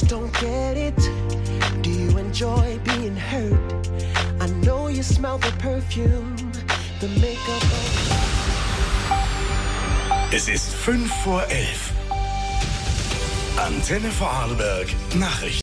don't get it. Do you enjoy being hurt? I know you smell the perfume, the makeup. Es ist 5 vor 11. Antenne Vorarlberg Nachrichten.